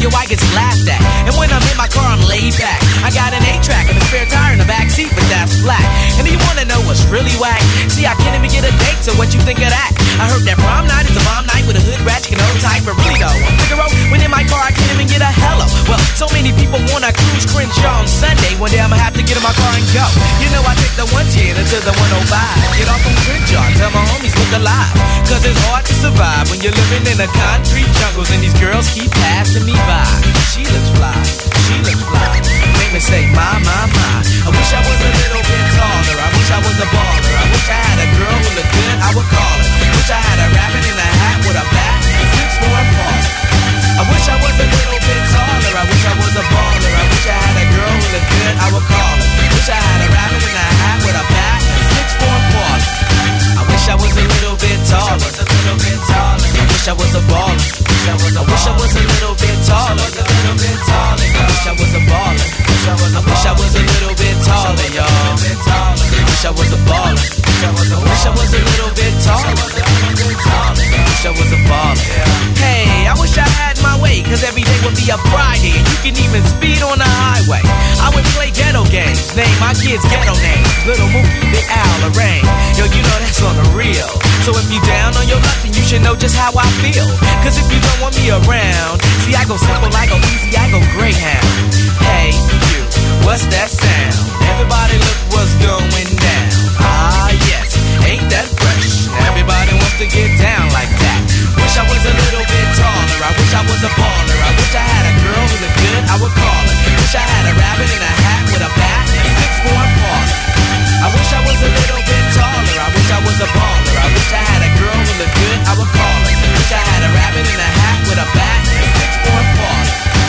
yo, I get laughed at. And when I'm in my car, I'm laid back. I got an 8-track and a spare tire in the back seat, but that's flat. And do you wanna know what's really whack? See, I can't even get a date, so what you think of that? I heard that prom night is a bomb night with a hood ratchet and old type, but really though, I'm Figaro, when in my car, I can't even get a hello. Well, so many people wanna cruise Crenshaw on Sunday. One day I'ma have to get in my car and go. You know, I take the 110 to the 105. Get off on Crenshaw, tell my homies look alive. Cause it's hard to survive when you're living in the concrete jungles and these girls keep passing me by. She looks fly, she looks fly. Make me say, my. I wish I was a little bit taller. I wish I was a baller. I wish I had a girl who looked good, I would call her. Wish I had a rabbit in a hat with a bat and 6 more apart. I wish I was a little bit taller. I wish I was a baller. I wish I had a girl who looked good, I would call her. Wish I had a rabbit in a hat with a bat and 6 more apart. I wish I was a little bit taller. I wish I was a baller. I wish I was a little bit taller. I wish I was a baller. I wish I was a little bit taller, y'all. I wish I was a baller. I wish I was a little bit taller. I wish I was a baller. Hey, I wish I had my way, cause every day would be a Friday and you can even speed on the highway. I would play ghetto games, name my kids ghetto names. Little Mookie, Big Al, Lorraine. Yo, you know that's on the real. So if you down on your luck, then you should know just how I feel. Cause if you don't want me around, see I go simple, I go easy, I go Greyhound. Hey, you, what's that sound? Everybody look what's going down. Ah yes, ain't that fresh? Everybody wants to get down like that. Wish I was a little bit taller. I wish I was a baller. I wish I had a girl who looked good, I would call her. Wish I had a rabbit in a hat with a bat and 6 more apart. I wish I was a little bit taller. I wish I was a baller. I wish I had a girl who looked good, I would call her. Wish I had a rabbit in a hat with a bat and 6 more apart.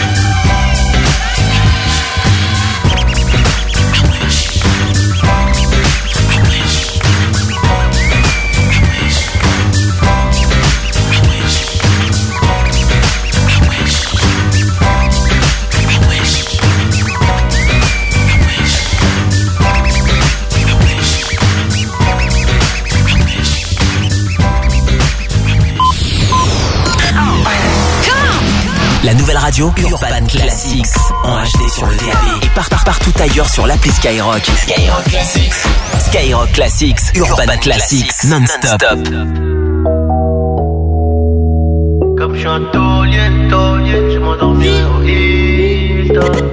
La nouvelle radio Urban Classics en HD sur le DAB et partout ailleurs sur l'appli Skyrock. Skyrock Classics. Skyrock Classics, Urban Classics, non-stop. Comme je suis un taulier, je m'endormirai au Hilton.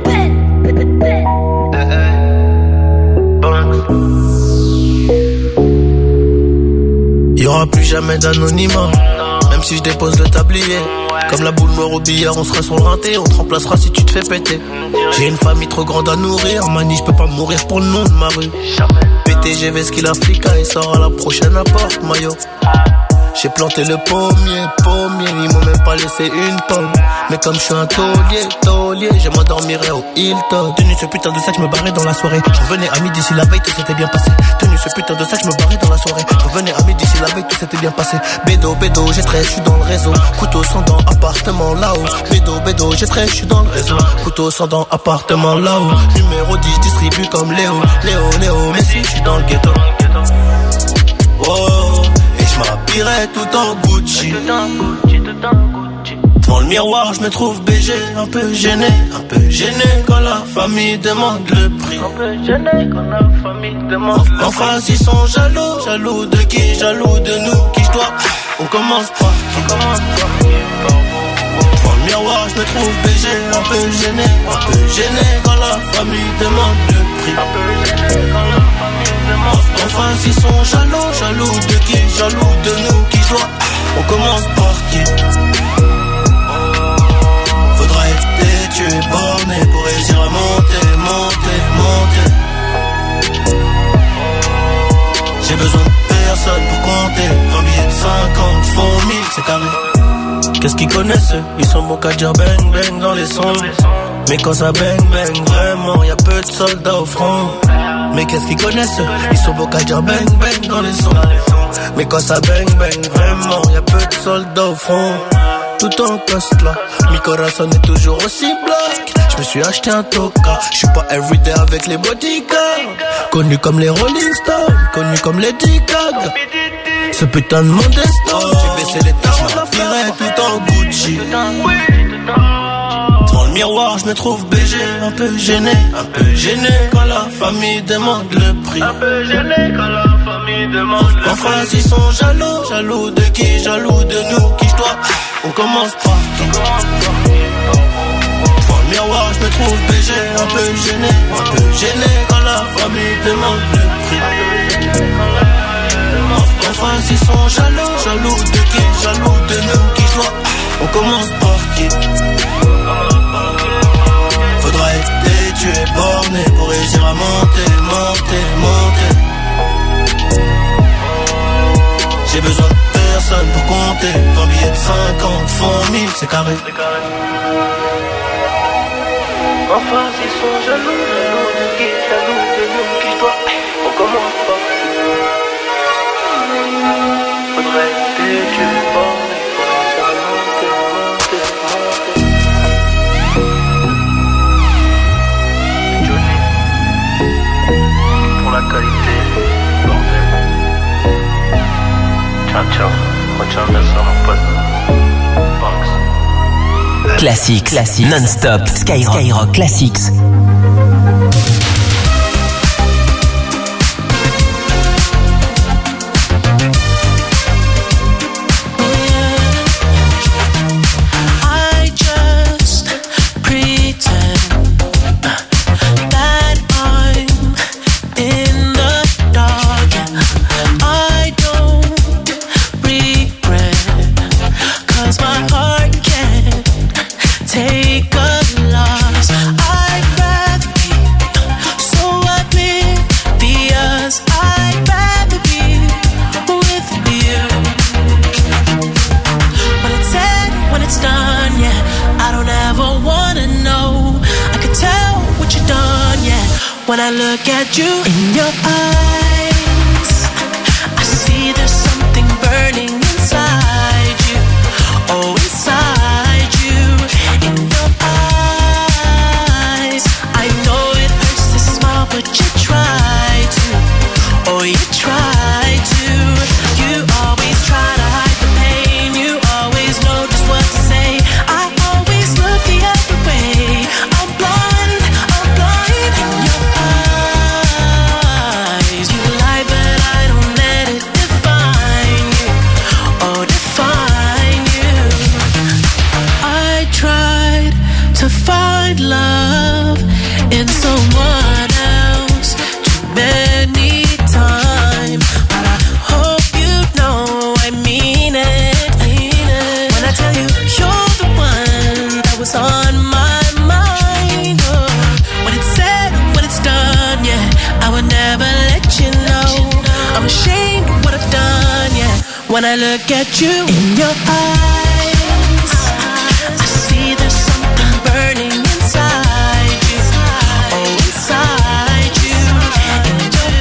Il y aura plus jamais d'anonymat. Même si je dépose le tablier, comme la boule noire au billard, on sera sur le rinté, on te remplacera si tu te fais péter. J'ai une famille trop grande à nourrir, manie, je peux pas mourir pour le nom de ma rue. PTGV, ce qu'il a flica, il sort à la prochaine apporte, maillot. J'ai planté le pommier, ils m'ont même pas laissé une pomme. Mais comme je suis un taulier, je m'endormirai au Hilton. Tenu ce putain de sac, je me barrais dans la soirée. Je revenais à midi si la veille tout s'était bien passé. Tenu ce putain de sac, je me barrais dans la soirée. Je revenais à midi si la veille tout s'était bien passé. Bédo, j'ai trait, je suis dans le réseau. Couteau sans dents, appartement là-haut. Bédo, j'ai trait, je suis dans le réseau. Couteau sans dents, appartement là-haut. Numéro 10, je distribue comme Léo, mais si je suis dans le ghetto. Oh, et je m'habillerai tout en Gucci. Devant le miroir, je me trouve BG, un peu gêné quand la famille demande le prix. En face, ils sont jaloux de qui? Jaloux de nous, qui je dois. On commence par qui? Devant le miroir, je me trouve BG, un peu gêné quand la famille demande le prix. En face, ils sont jaloux de qui? Jaloux de nous, qui je dois. On commence par qui? Faudra être têtu et borné pour réussir à monter. J'ai besoin de personne pour compter. 20 billets de 50, font 1000, c'est carré. Qu'est-ce qu'ils connaissent eux? Ils sont bons qu'à dire bang bang dans les sons. Mais quand ça bang bang, vraiment, y'a peu de soldats au front. Mais qu'est-ce qu'ils connaissent eux? Ils sont bons qu'à dire bang bang dans les sons. Mais quand ça bang bang, vraiment, y'a peu de soldats au front. Tout en coste là, mi corazon est toujours aussi black. Je me suis acheté un toka, je suis pas everyday avec les bodyguards. Connu comme les Rolling Stones, connu comme les D-Cag. Ce putain de monde est stone. J'ai baissé les taches, je m'habillerai tout en Gucci. miroir, je me trouve BG, un peu gêné quand la famille demande le prix. Un peu gêné quand la famille demande le prix. En face ils sont jaloux, jaloux de qui? Jaloux de nous, qui je dois. On commence par qui? Devant le miroir, je me trouve BG, un peu gêné quand la famille demande le prix. En face ils sont jaloux, jaloux de qui? Jaloux de nous, qui je dois. On commence par qui? Faudra être têtu et borné pour réussir à monter. J'ai besoin de personne pour compter. 20 billets de 50 font 1000, c'est carré. Enfin ils sont jaloux de qui? Jaloux de nous, qui je dois. On commence par qui? Faudrait être têtu et borné pour réussir à monter. Pour la qualité, bordel. Ciao, retiens bien ça mon pote. Banks. Classique, non-stop, Skyrock Classics. When I look at you in your eyes, I see there's something burning inside you. Oh, inside you, in your eyes. I know it hurts to smile, but you try to. Oh, you try to. You always try to hide the pain. You always know just what to say. I always look the other way. I'm blind in your eyes. You lie, but I don't let it define you. Oh, define you. I tried to find love in someone else too many times, but I hope you know I mean it. When I tell you you're the one that was on my mind. Oh, when it's said, when it's done, yeah, I would never let you know. I'm ashamed of what I've done, yeah. When I look at you in your eyes, I see there's something burning inside you. Oh, inside you, in your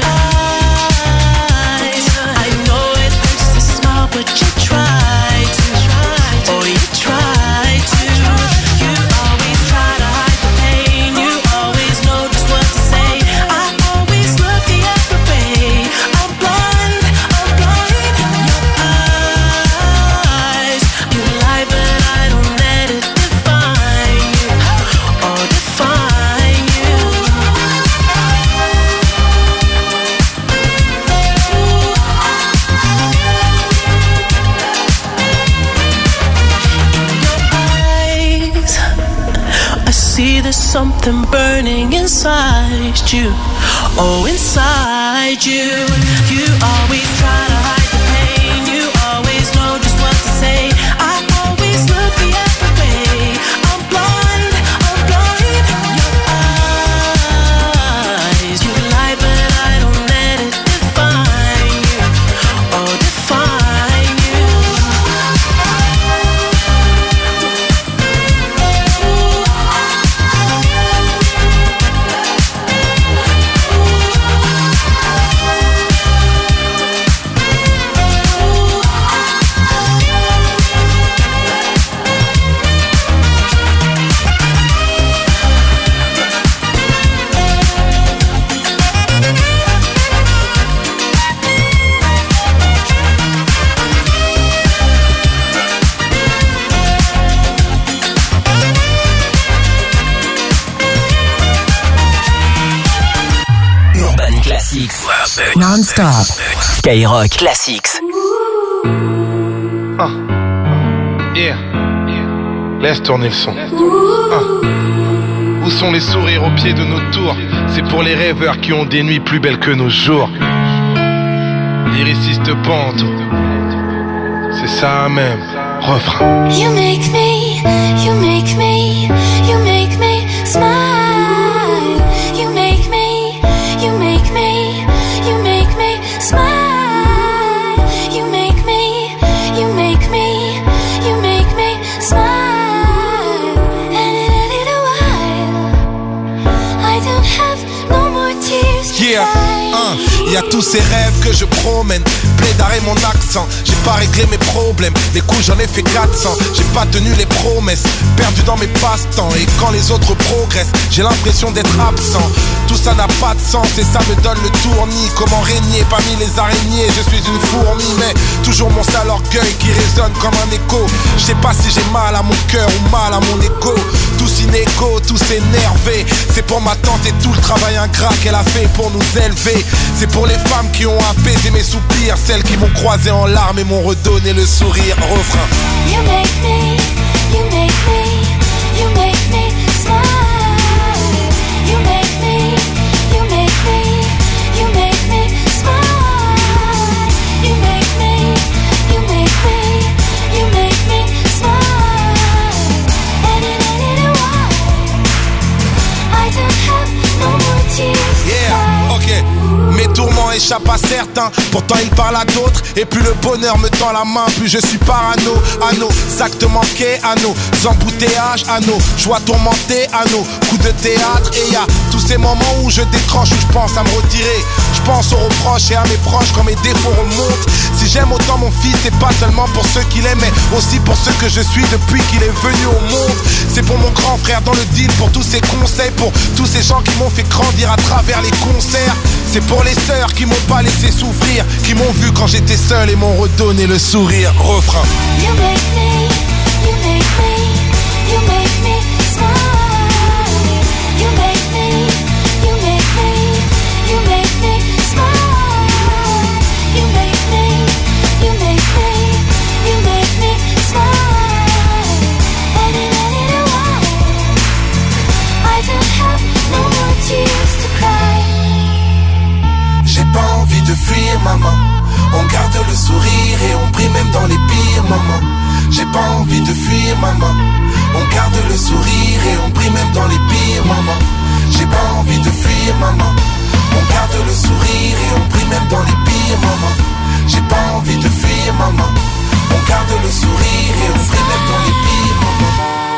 eyes. I know it hurts to smile, but you try to. Oh, you try to. You always try to hide the pain. You always know just what to say. I always look the other way. I'm blind in your eyes. You lie, but I don't let it define you. Oh, define you. In your eyes, I see there's something burning inside you. Oh, inside you. You always try to hide the pain. You always know just what to say. I always look the other way. I'm blind in your eyes. You lie, but I don't let it define you. Oh, define you. non-stop. Skyrock Classics. Yeah. Laisse tourner le son. Où sont les sourires au pied de nos tours? C'est pour les rêveurs qui ont des nuits plus belles que nos jours. Lyriciste Panto, c'est ça même. Refrain. You make me smile. You make me smile. You make me smile. And in a little while, I don't have no more tears to cry. Y a tous ces rêves que je promène, plaidaré mon accent. J'ai pas réglé mes problèmes, les coups j'en ai fait 400. J'ai pas tenu les promesses, perdu dans mes passe-temps. Et quand les autres progressent, j'ai l'impression d'être absent. Tout ça n'a pas de sens et ça me donne le tournis. Comment régner parmi les araignées? Je suis une fourmi, mais toujours mon sale orgueil qui résonne comme un écho. Je sais pas si j'ai mal à mon cœur ou mal à mon égo. Tous inégaux, tous énervés. C'est pour ma tante et tout le travail ingrat qu'elle a fait pour nous élever. C'est pour les femmes qui ont apaisé mes soupirs, celles qui m'ont croisé en larmes et m'ont redonné le sourire. Refrain. You make me smile. You make me smile. You make me smile. And in a little while, I don't have no more tears. Yeah, ok. Mes tourments échappent à certains, pourtant ils parlent à d'autres. Et plus le bonheur me tend la main, plus je suis parano. À nos actes manqués, à nos embouteillages, à nos joies tourmentées, à nos coups de théâtre. Et y a tous ces moments où je décroche, où je pense à me retirer. Je pense aux reproches et à mes proches quand mes défauts remontent. Si j'aime autant mon fils, c'est pas seulement pour ceux qu'il aime, mais aussi pour ceux que je suis depuis qu'il est venu au monde. C'est pour mon grand frère dans le deal, pour tous ses conseils, pour tous ces gens qui m'ont fait grandir à travers les concerts. C'est pour les sœurs qui m'ont pas laissé souffrir, qui m'ont vu quand j'étais seul et m'ont redonné le sourire. Refrain. You make me smile. You make me smile. You make me smile. And in a little while, I don't have no more tears to cry. J'ai pas envie de fuir, maman. On garde le sourire et on prie même dans les pires moments. J'ai pas envie de fuir, maman. On garde le sourire et on prie même dans les pires moments. J'ai pas envie de fuir, maman. On garde le sourire et on prie même dans les pires moments. J'ai pas envie de fuir, maman. On garde le sourire et on prie même dans les pires moments.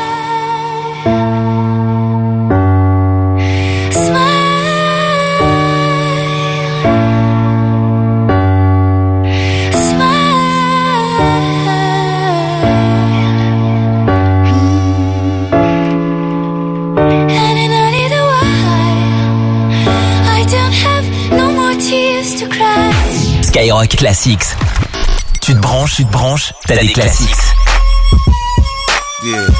Skyrock Classics. Tu te branches, t'as des classiques. Yeah.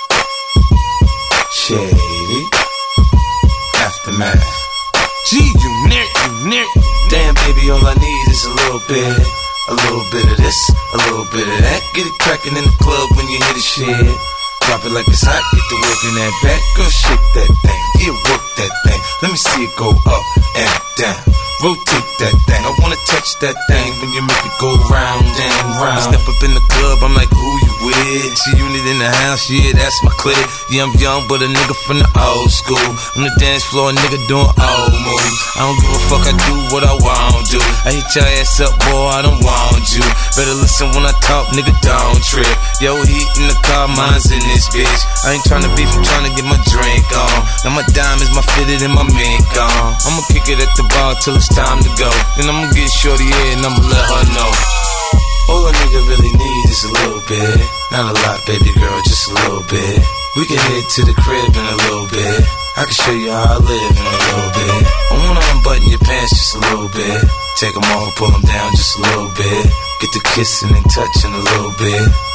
Shady. Aftermath. Gee, you near. Damn, baby, all I need is a little bit of this, a little bit of that. Get it crackin' in the club when you hear the shit. Drop it like it's hot, get the work in that back. Girl, shake that thing, yeah, work that thing. Let me see it go up and down. Rotate that thing, I wanna touch that thing when you make it go round and round. I step up in the club, I'm like, who you with? G-Unit in the house, yeah, that's my clique. Yeah, I'm young, but a nigga from the old school. On the dance floor, a nigga doing old moves. I don't give a fuck, I do what I want to. I hit your ass up, boy, I don't want you. Better listen when I talk, nigga, don't trip. Yo, heat in the car, mine's in this bitch. I ain't tryna beef, I'm tryna get my drink on. Now my diamonds, my fitted, and my mink on. I'ma kick it at the bar till it's time to go. Then I'ma get shorty in and I'ma let her know. All a nigga really need is a little bit. Not a lot, baby girl, just a little bit. We can head to the crib in a little bit. I can show you how I live in a little bit. I wanna unbutton your pants just a little bit. Take them off, pull them down just a little bit. Get the kissing and touching a little bit.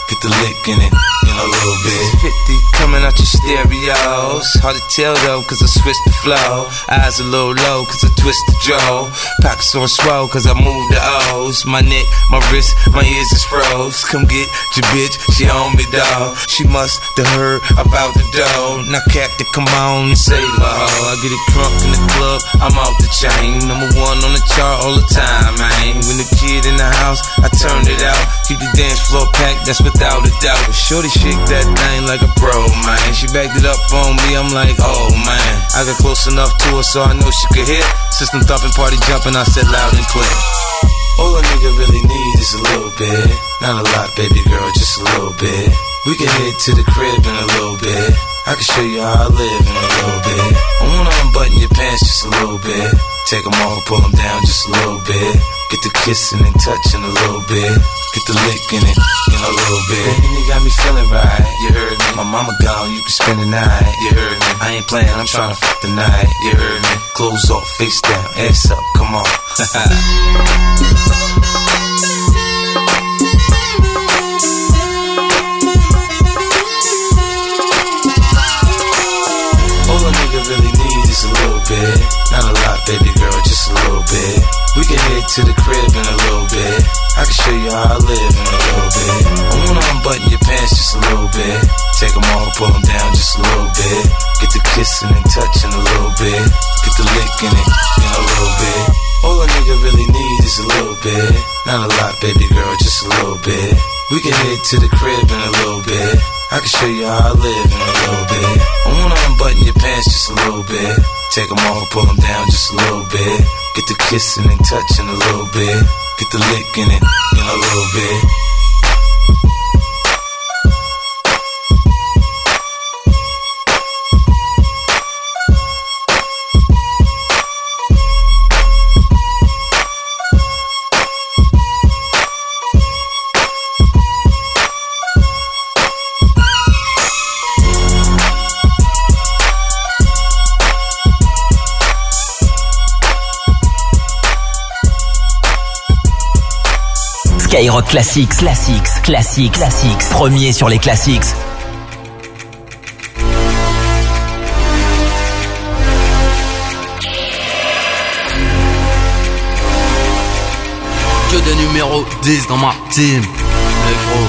get the lick in it, a little bit. 50 coming out your stereos. Hard to tell though, cause I switched the flow. Eyes a little low, cause I twist the jaw. Pockets on swole, cause I move the O's. My neck, my wrist, my ears is froze. Come get your bitch, she on me, dawg. She must have heard about the dough. Now Captain, come on and save her hoe. I get it crunk in the club, I'm off the chain. Number one on the chart all the time, man. When the kid in the house, I turned it out. Keep the dance floor packed, that's without a doubt. But shorty shake that thing like a pro, man. She backed it up on me, I'm like, oh man. I got close enough to her so I know she could hear. System thumping, party jumping, I said loud and clear. All a nigga really need is a little bit. Not a lot, baby girl, just a little bit. We can head to the crib in a little bit. I can show you how I live in a little bit. I wanna unbutton your pants just a little bit. Take them off, pull them down just a little bit. Get the kissing and touching a little bit. Get the licking it in a little bit. And you got me feeling right, you heard me. My mama gone, you can spend the night, you heard me. I ain't playing, I'm trying to fuck the night, you heard me. Clothes off, face down, ass up, come on. All a nigga really need is a little bit. Not a lot, baby girl, just a little bit. We can head to the crib in a little bit. I can show you how I live in a little bit. I wanna unbutton your pants just a little bit. Take them off, pull them down just a little bit. Get the kissing and touching a little bit. Get the licking it in a little bit. All a nigga really need is a little bit. Not a lot, baby girl, just a little bit. We can head to the crib in a little bit. I can show you how I live in a little bit. I wanna unbutton your pants just a little bit. Take them off, pull them down just a little bit. Get the kissing and touching a little bit. Get the licking it in a little bit. Skyrock Classics, premier sur les classiques. Que des numéros 10 dans ma team, négro.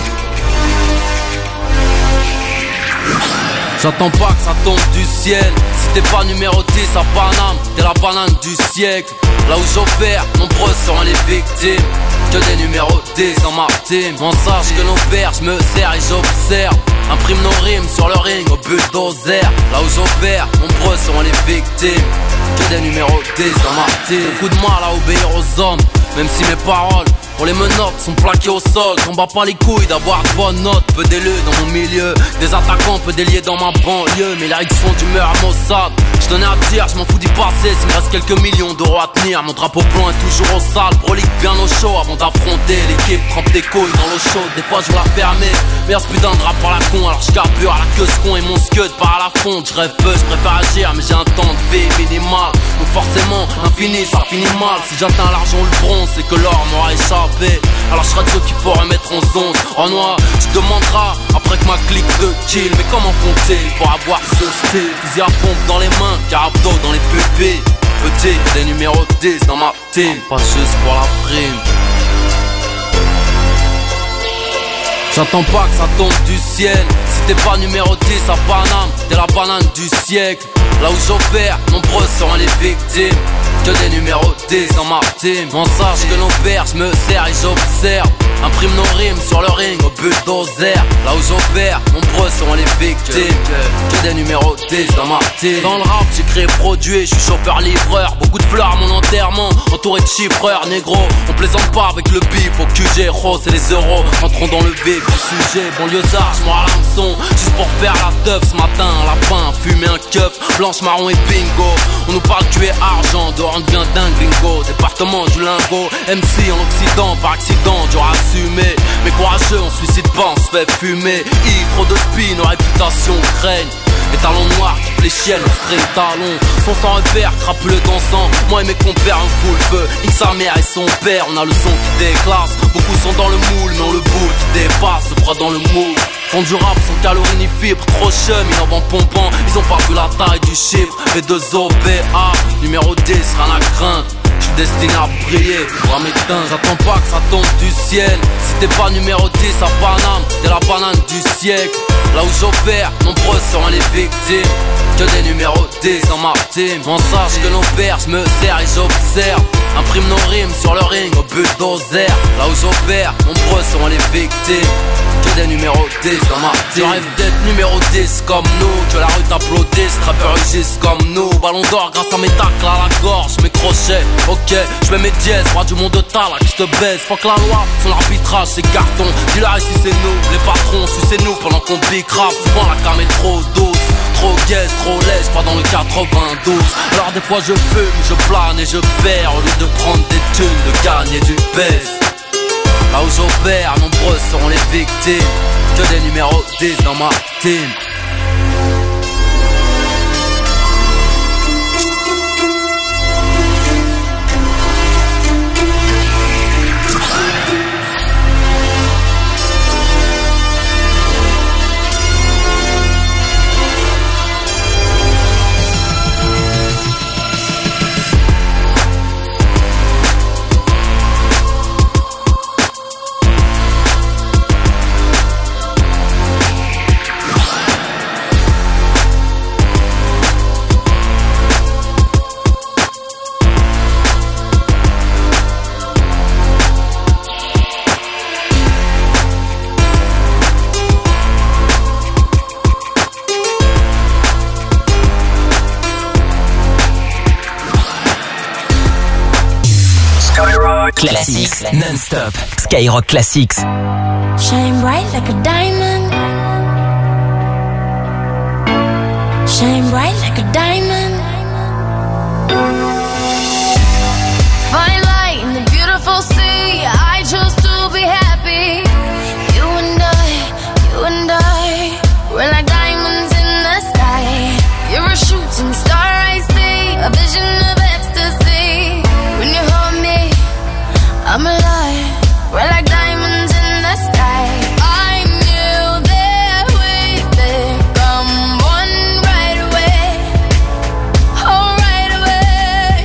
J'attends pas que ça tombe du ciel. Si t'es pas numéro 10 à Paname, t'es la banane du siècle. Là où j'opère, nombreux seront les victimes. Que des numéros 10 dans ma team. On sache que nos pères, je me sers et j'observe. Imprime nos rimes sur le ring au bulldozer. Là où j'opère, nombreux seront les victimes. Que des numéros 10 dans ma team. Beaucoup de mal à obéir aux hommes, même si mes paroles pour les menottes sont plaquées au sol. J'en bats pas les couilles d'avoir de bonnes notes. Peu d'élus dans mon milieu, des attaquants, peu déliés dans ma banlieue. Mes lyrics sont d'humeur à Mossad. J'donnais à dire, j'm'en fous d'y passer. S'il me reste quelques millions d'euros à tenir, mon drapeau blanc est toujours au sale. Brolique bien au chaud avant d'affronter l'équipe. Trempe des couilles dans l'eau chaude, des fois je la permets. Merde, putain de rap par la con, alors j'carbure à la queue ce con et mon scud part à la fonte. J'rêve peu, j'préfère agir, mais j'ai un temps de vie minimal. Donc forcément, l'infini ça finit mal. Si j'atteins l'argent ou le bronze, c'est que l'or m'aura échappé. Alors je serai de ceux qu'il faut remettre en zone. En noir, tu demanderas après que ma clique de kill. Mais comment font-ils pour avoir ce style? Fusil à pompe dans les mains, carabdo dans les pupilles. Petit, des numéros 10 dans ma team. Pas juste pour la prime. J'attends pas que ça tombe du ciel. Si t'es pas numéro 10 à Paname, t'es la banane du siècle. Là où j'opère, nombreux seront les victimes. Que des numéros 10 dans ma team. On sache que nos pères, je me sers et j'observe. Imprime nos rimes sur le ring au bulldozer. Là où j'opère, nombreux seront les victimes. Que des numéros 10 dans ma team. Dans le rap, j'ai créé produit, je suis chauffeur-livreur. Beaucoup de fleurs à mon enterrement, entouré de chiffreurs, négro. On plaisante pas avec le bif au QG, rose et les euros. Entrons dans le vif du sujet, banlieusard, j'm'en à l'hameçon. Juste pour faire la teuf ce matin, un lapin, fumer un keuf. Blanche, marron et bingo. On nous parle tuer argent, dehors on devient dingue gringo. Département du lingot, MC en Occident, par accident, dur à assumer. Mais courageux, on suicide pas, on se fait fumer. Trop de spin, nos réputations craignent. Les talons noirs qui fléchiennent, nos string talons. Son sans repère, crapuleux dansant. Moi et mes compères, on fout le feu. Nique sa mère et son père, on a le son qui déclasse. Beaucoup sont dans le moule, mais on le boule qui dépasse. Se croit dans le moule. font du rap sans calories ni fibres. Trop chum, ils en vendent pompant. Ils ont pas vu la taille du chiffre. B2OBA, numéro 10, rien à craindre. J'suis destiné à briller, pour m'éteindre. J'attends pas que ça tombe du ciel. Si t'es pas numéro 10 à Paname, t'es la banane du siècle. Là où j'opère, nombreuses seront les victimes. Que des numéros 10 dans ma team. On sache que nos pères, j'me sers et j'observe. Imprime nos rimes sur le ring au bulldozer. Là où j'opère, nombreuses seront les victimes. Que des numéros 10 dans ma team. J'arrive d'être numéro 10 comme nous. Que la rue t'applaudisse, rappeurs rugissent comme nous. Ballon d'or grâce à mes tacles à la gorge, mes crochets. Ok, j'mets mes dièses, roi du monde de Talak, j'te baise. Fuck la loi, son arbitrage c'est carton. Dis-là ici c'est nous, les patrons, sucez-nous pendant qu'on pique rap. Souvent la cam est trop douce. Trop gaze, trop lèche, pas dans le 92. Alors des fois je fume, je plane et je perds. Au lieu de prendre des thunes, de gagner du pèse. Là où j'opère, nombreuses seront les victimes. Que des numéros 10 dans ma team. Classics non-stop. Skyrock Classics. Shine bright like a diamond. Shine bright like a diamond. Fine light in the beautiful sea. I chose to be happy. You and I, we're like diamonds in the sky. You're a shooting star, I see. A vision of ecstasy. When you hold me, I'm alive, we're like diamonds in the sky. I knew that we'd become one right away. Oh, right away.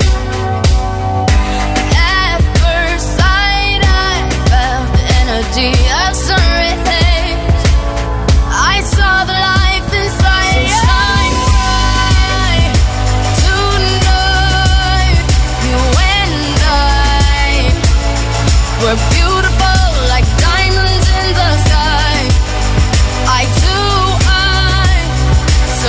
At first sight, I felt the energy of sun rays. I saw the life inside you. Shine bright tonight, you and I. We're beautiful like diamonds in the sky. Eye to eye, so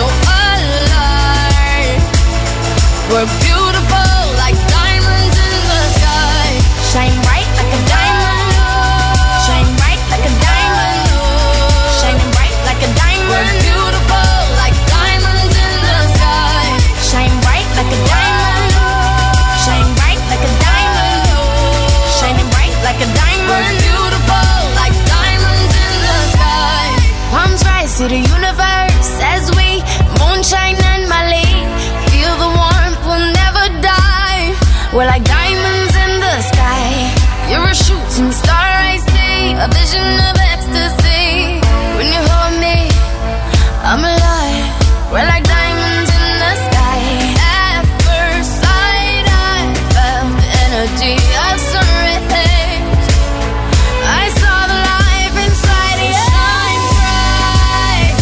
alive. We're beautiful like diamonds in the sky. Shine bright like a diamond. Shine bright like a diamond. Shining bright like a diamond. We're beautiful like diamonds in the sky. Shine bright like a diamond. Shine bright like a diamond. Shining bright like a diamond. We're beautiful like diamonds in the sky. Palms rise to the universe as we moonshine and Mali. Feel the warmth, we'll never die. We're like diamonds in the sky. You're a shooting star, I see. A vision of ecstasy. When you hold me, I'm alive. We're like diamonds in the sky. At first sight, I felt the energy of sun rays. I saw the life inside you. Shine bright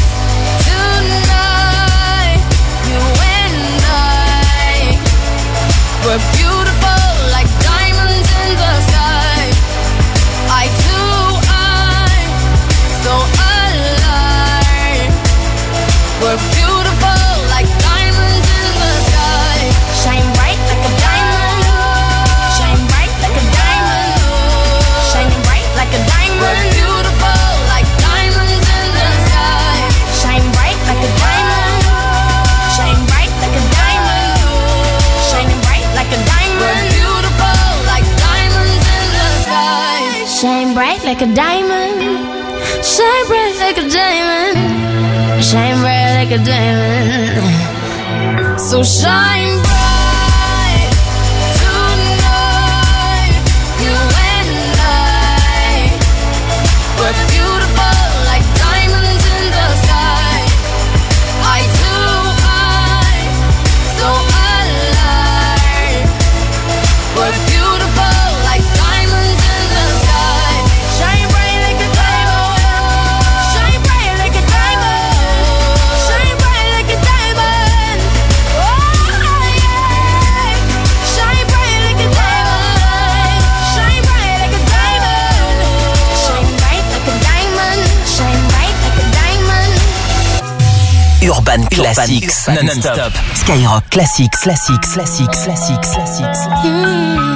tonight, you and I. We're beautiful like diamonds in the sky. Eye to eye, so alive. We're beautiful like diamonds in the sky. Shine bright like a diamond. Shine bright like a diamond. Shining bright like a diamond. We're beautiful like diamonds in the sky. Shine bright like a diamond. Shine bright like a diamond. Shining bright like a diamond. We're beautiful like diamonds in the sky. Shine bright like a diamond. Shine bright like a diamond. Shine bright like a diamond. So shine bright tonight, you and I. We're beautiful like diamonds Urban Classics non-stop. Skyrock Classics, classics, classics, classics, classics.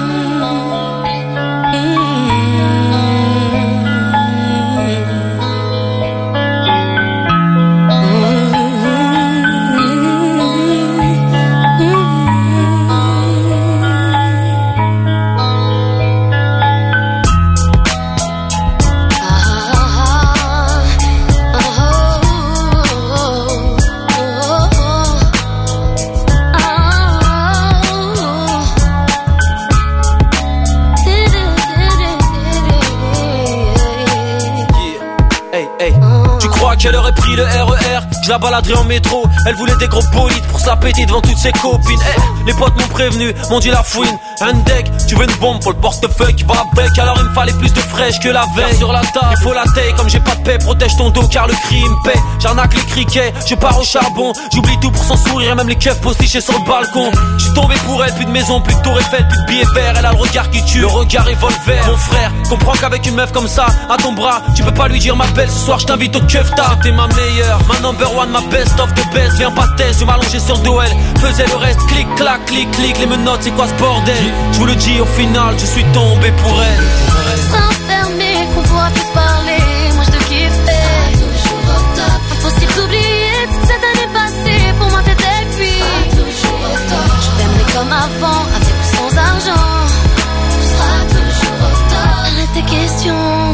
Qu'elle aurait pris le RER, je la baladerai en métro. Elle voulait des gros bolides pour sa péter devant toutes ses copines. Les potes m'ont prévenu, m'ont dit la fouine. Un deck, tu veux une bombe pour le portefeuille qui va avec. Alors il me fallait plus de fraîche que la veille. Sur la table, il faut la taille, comme j'ai pas de paix, protège ton dos car le cri me paie. J'arnaque les criquets, je pars au charbon. J'oublie tout pour son sourire, même les keufs postichés sur le balcon. J'suis tombé pour elle, plus de maison, plus de tour Eiffel, plus de billets verts. Elle a le regard qui tue, le regard revolver. Mon frère, comprends qu'avec une meuf comme ça, à ton bras, tu peux pas lui dire ma belle, ce soir je t'invite au keuf. T'es ma meilleure, ma number one, ma best of the best. Viens pas test, je m'allonger sur Doel. Faisais le reste, clic, clac, clic, clic. Les menottes, c'est quoi ce bordel? Je vous le dis, au final, je suis tombé pour elle. S'enfermer, qu'on pourra plus parler. Moi je te kiffais, toujours au top. Impossible d'oublier toute cette année passée. Pour moi t'étais puis toujours au top. Je t'aimerais comme avant, avec ou sans argent. Tu seras toujours au top. Arrête tes questions,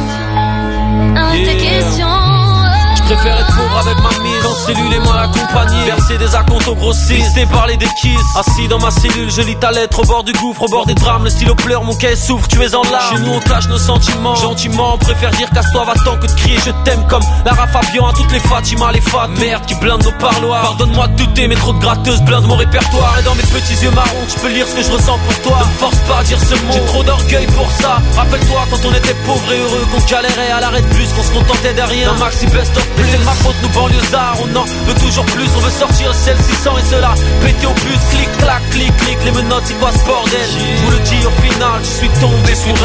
arrête tes questions. Je préfère être pauvre avec ma mise, dans cellule et moi accompagné. Verser des acomptes au grossiste, et parler des kisses. Assis dans ma cellule, je lis ta lettre au bord du gouffre, au bord des drames. Le stylo pleure, mon cahier souffre, tu es en larmes. Chez nous on cache nos sentiments, gentiment. On préfère dire casse-toi, va-t'en que de crier je t'aime comme Lara Fabian à toutes les Fatima, les fat. Merde qui blinde nos parloirs. Pardonne-moi de douter, mais trop de gratteuses blindent mon répertoire. Et dans mes petits yeux marrons, tu peux lire ce que je ressens pour toi. Ne me force pas à dire ce mot, j'ai trop d'orgueil pour ça. Rappelle-toi quand on était pauvres et heureux, qu'on galérait à l'arrêt de bus, qu'on se contentait derrière un maxi best of. Mais c'est de ma faute, nous banlieusards, on en veut toujours plus. On veut sortir celle 600 et cela péter au plus. Clic, clac, clic, clic, les menottes, c'est quoi ce bordel? Je vous le dis, au final, je suis tombé pour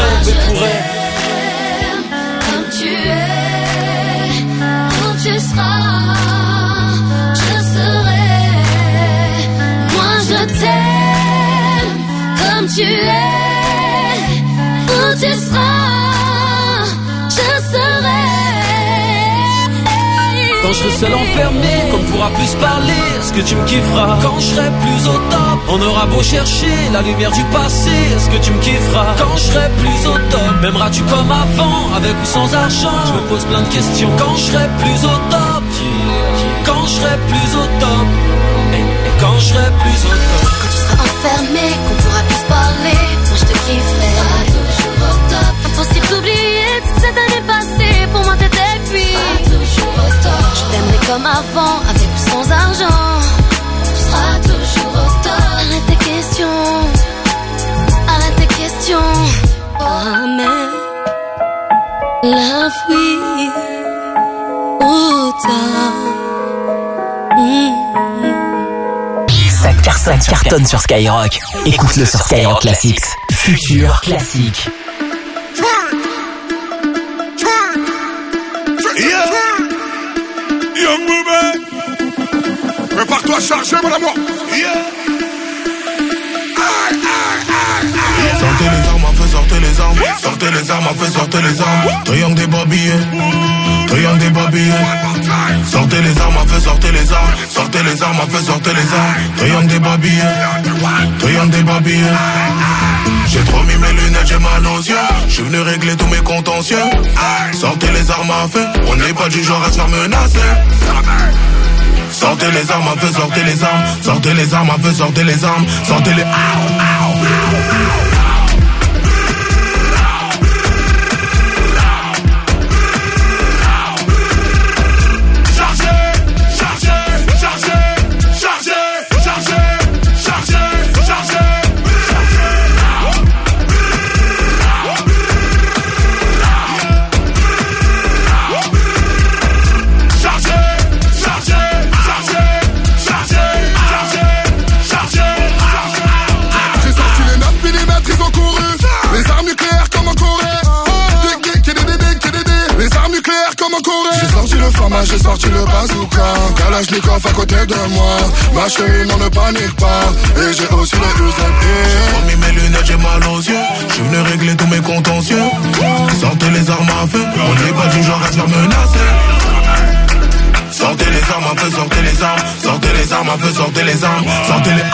elle, Comme tu es, où tu seras, je serai. Moi je t'aime, comme tu es, où tu seras, je serai. Quand je serai seul enfermé, qu'on ne pourra plus se parler, est-ce que tu me kifferas? Quand je serai plus au top, on aura beau chercher la lumière du passé, est-ce que tu me kifferas? Quand je serai plus au top, m'aimeras-tu comme avant, avec ou sans argent? Je me pose plein de questions. Quand je serai plus au top, quand je serai plus au top, et quand je serai plus au top. Quand tu seras enfermé, qu'on pourra plus se parler, moi je te kifferai. Toujours au top. Impossible d'oublier toute cette année passée. Pour moi t'étais puis toujours au top. Je t'aimerais comme avant, avec ou sans argent. Tu seras toujours au top. Arrête tes questions, arrête tes questions. Amen. La fuite au top. Ça cartonne sur Skyrock. Écoute-le sur Skyrock Classics. Futur classique. Young Movement, prépare-toi à charger mon amour. Sortez les armes, à feu, sortez les armes. Sortez les armes, à feu, sortez les armes. Triangle des babillés, triangle des babillés. Sortez les armes, à feu, sortez les armes. Sortez les armes, à feu, sortez les armes. Triangle des babillés, triangle des babillés. J'ai trop mis mes lunettes, j'ai mal aux yeux. J'suis venu régler tous mes contentieux. Sortez les armes à feu, on n'est pas du genre à se faire menacer. Sortez les armes à feu, sortez les armes. Sortez les armes à feu, sortez les armes. Sortez les... courir. J'ai sorti le format, j'ai sorti le bazooka. Kalachnikov à côté de moi. Ma chérie, non, ne panique pas. Et j'ai aussi le UZP. J'ai remis mes lunettes, j'ai mal aux yeux. Je suis venu régler tous mes contentieux. Sortez les armes à feu. On n'est pas du genre à se faire menacer. Sortez les armes à feu, sortez les armes. Sortez les armes à feu, sortez les armes. Sortez les...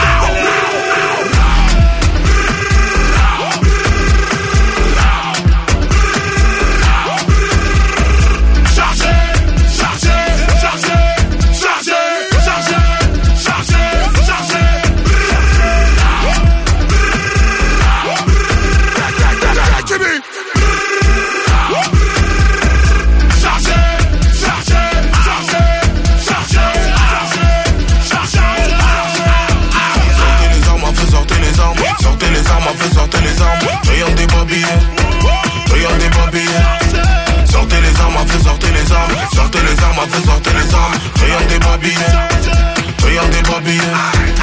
Sortez les armes, rayon des babillets, rayon des babillets. Sortez les armes à feu, sortez les armes, sortez les armes à feu, sortez les armes, rayon des babillets, rayon des babillets.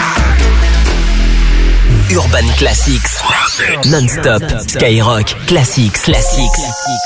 Urban Classics, non-stop, Skyrock Classics, classics.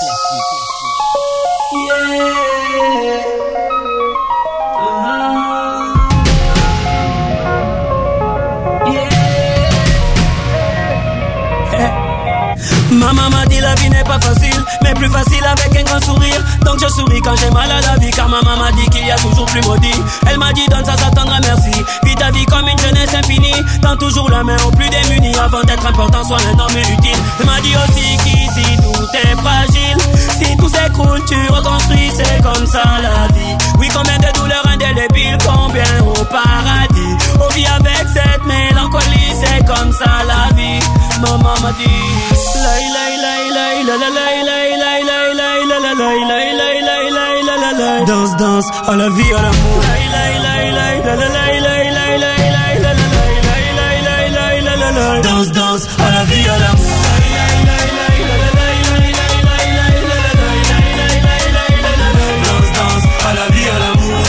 Maman m'a dit la vie n'est pas facile, mais plus facile avec un grand sourire. Donc je souris quand j'ai mal à la vie, car maman m'a dit qu'il y a toujours plus maudit. Elle m'a dit donne ça, ça t'attendra, merci. Vis ta vie comme une jeunesse infinie. Tends toujours la main aux plus démunis. Avant d'être important, sois un homme utile. Elle m'a dit aussi qu'ici tout est fragile. Si tout s'écroule, tu reconstruis, c'est comme ça la vie. Oui, combien de douleurs indélébiles, combien au paradis. On vit avec cette mélancolie, c'est comme ça la vie. Maman m'a dit danse, danse, à la vie, à l'amour. Danse, danse, à la vie, à l'amour. Danse, danse, à la vie, à l'amour.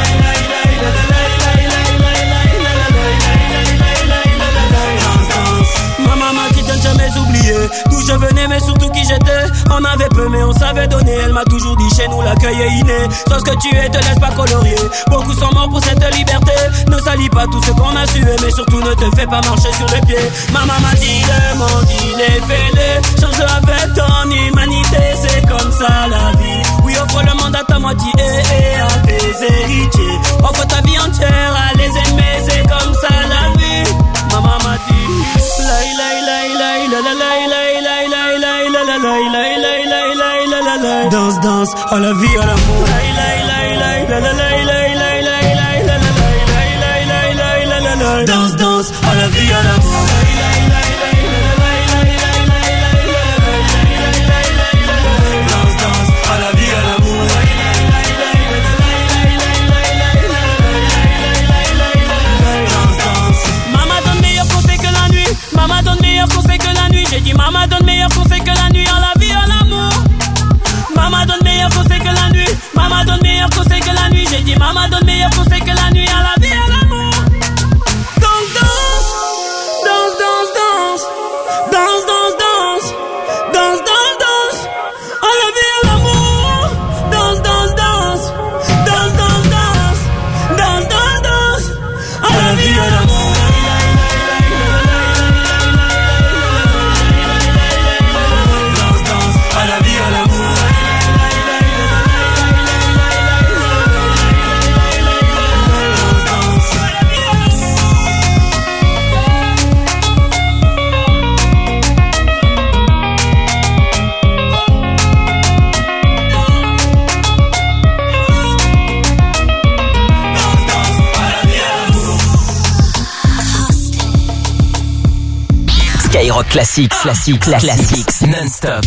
Maman m'a dit de ne jamais oublier d'où je venais, mais surtout qui j'étais. On avait peu mais on savait donner. Elle m'a toujours dit chez nous l'accueil est inné. Sois ce que tu es, te laisse pas colorier. Beaucoup sont morts pour cette liberté. Ne salis pas tout ce qu'on a sué, mais surtout ne te fais pas marcher sur les pieds. Maman m'a dit le monde il est fêlé. Change avec ton humanité, c'est comme ça la vie. Oui, offre le monde à ta moitié et à tes héritiers. Offre ta vie entière à les aimer, c'est comme ça la vie. Maman m'a dit danse, danse, à la vie, à l'amour. Danse, danse, à la vie, à l'amour. Danse, danse, à la vie, à l'amour. Danse, danse. Maman donne meilleur conseil que la nuit. Maman donne meilleur conseil que la nuit. J'ai dit maman donne meilleur conseil que la nuit. À la vie, à l'amour. Maman donne meilleur conseil que la nuit. Maman donne meilleur conseil que la nuit. J'ai dit maman donne meilleur conseil que la nuit. À la vie, à l'amour. Donc danse, danse, danse, danse. Danse, danse, danse. Danse, danse, danse. À la vie, à l'amour. Danse, danse, danse. Danse, danse, danse. Danse, danse, danse. À la vie, à l'amour. Skyrock Classics, classics, non-stop.